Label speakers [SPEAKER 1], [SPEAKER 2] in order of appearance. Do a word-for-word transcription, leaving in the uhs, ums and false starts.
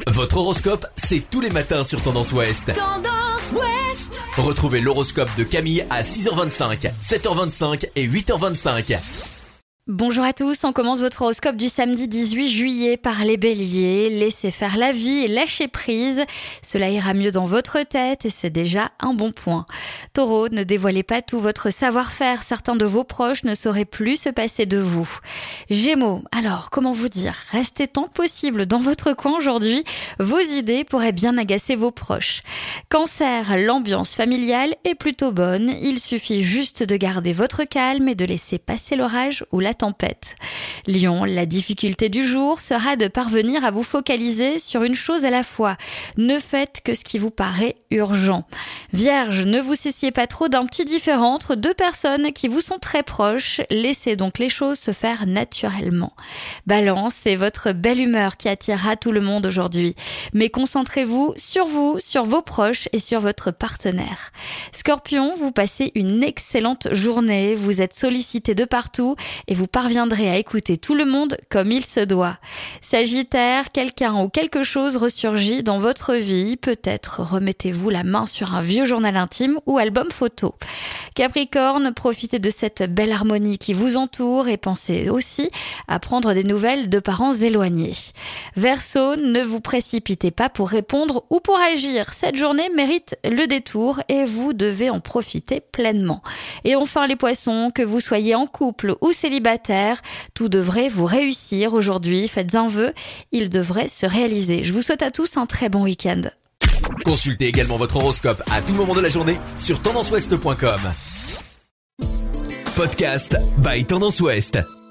[SPEAKER 1] Votre horoscope, c'est tous les matins sur Tendance Ouest.
[SPEAKER 2] Tendance Ouest.
[SPEAKER 1] Retrouvez l'horoscope de Camille à six heures vingt-cinq, sept heures vingt-cinq et huit heures vingt-cinq.
[SPEAKER 3] Bonjour à tous, on commence votre horoscope du samedi dix-huit juillet par les béliers. Laissez faire la vie et lâchez prise. Cela ira mieux dans votre tête et c'est déjà un bon point. Taureau, ne dévoilez pas tout votre savoir-faire. Certains de vos proches ne sauraient plus se passer de vous. Gémeaux, alors comment vous dire? Restez tant que possible dans votre coin aujourd'hui. Vos idées pourraient bien agacer vos proches. Cancer, l'ambiance familiale est plutôt bonne. Il suffit juste de garder votre calme et de laisser passer l'orage ou la tempête. Lion, la difficulté du jour sera de parvenir à vous focaliser sur une chose à la fois. Ne faites que ce qui vous paraît urgent. Vierge, ne vous souciez pas trop d'un petit différend entre deux personnes qui vous sont très proches. Laissez donc les choses se faire naturellement. Balance, c'est votre belle humeur qui attirera tout le monde aujourd'hui. Mais concentrez-vous sur vous, sur vos proches et sur votre partenaire. Scorpion, vous passez une excellente journée. Vous êtes sollicité de partout et vous Vous parviendrez à écouter tout le monde comme il se doit. Sagittaire, quelqu'un ou quelque chose ressurgit dans votre vie. Peut-être remettez-vous la main sur un vieux journal intime ou album photo. Capricorne, profitez de cette belle harmonie qui vous entoure et pensez aussi à prendre des nouvelles de parents éloignés. Verseau, ne vous précipitez pas pour répondre ou pour agir. Cette journée mérite le détour et vous devez en profiter pleinement. Et enfin les poissons, que vous soyez en couple ou célibataire, tout devrait vous réussir aujourd'hui. Faites un vœu, il devrait se réaliser. Je vous souhaite à tous un très bon week-end.
[SPEAKER 1] Consultez également votre horoscope à tout moment de la journée sur tendance ouest point com. Podcast by Tendance Ouest.